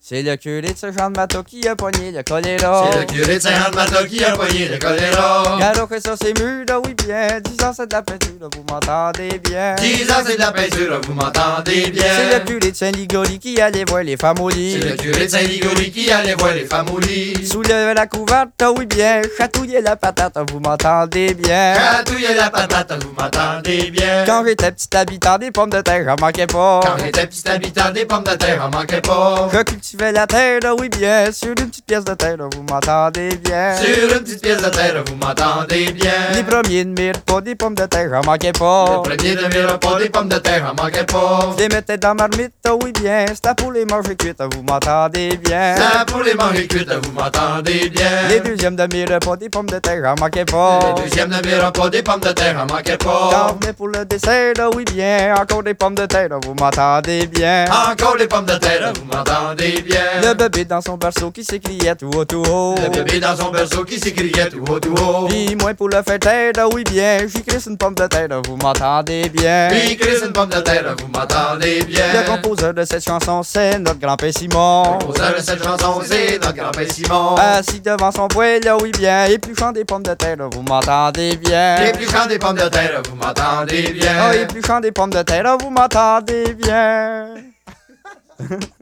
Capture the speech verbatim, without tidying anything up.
C'est le curé de ce Jean de Mato qui a pogné le choléra. C'est le curé de Saint-Jean-de-Mato qui a pogné le choléra. Alors que sur ces murs, là, oui bien, dix ans c'est de la peinture, là, vous m'entendez bien. Dix ans c'est de la peinture, vous m'entendez bien. C'est le curé de Saint-Ligori qui allait voir les femmes au lit. C'est le curé de Saint-Ligori qui allait voir les femmes au lit. Soulève la couverte, là, oui bien, chatouiller la patate, vous m'entendez bien. Chatouiller la patate, vous m'entendez bien. Quand j'étais petit habitant, des pommes de terre, j'en manquais pas. Quand j'étais petit habitant, des pommes de terre, en manquait pas. Je cultivais la terre, là, oui bien, sur une petite pièce de terre, là, vous m'entendez bien. Sur une petite pièce de terre, vous m'entendez bien. Les premiers de mes repas, des pommes de terre, j'en manquais pas. Le premier de mes repas, des pommes de terre, en manquait pas. Je les mettais dans ma marmite, oh oui bien, c'était pour les manger cuites, vous m'entendez bien. Ça pour les manger cuites, vous m'entendez bien. Les deuxièmes de mes repas, des pommes de terre, j'en manquais pas. Le deuxième de mes repas, des pommes de terre, en manquait Quand pas. venait pour le dessert, là, oui bien, encore des pommes de terre, là, vous m'entendez bien. Encore des pommes de terre, vous m'entendez bien. Le bébé dans son berceau qui s'écriait tout haut, tout haut. Le bébé dans son berceau qui s'écriait tout haut, tout haut. Puis moi pour le faire taire, là, oui bien, j'y crisse une pomme de terre, là, vous m'entendez bien. Puis Chris, une pomme de terre, vous m'entendez bien. Le composeur de cette chanson, c'est notre grand-père Simon. Le composeur de cette chanson, c'est notre grand-père Simon. Assis devant son poêle, là, oui bien, épluchant des pommes de terre, là, vous m'entendez bien. Épluchant des pommes de terre, vous m'entendez bien. Ah, épluchant des pommes de terre, là, vous m'entendez bien.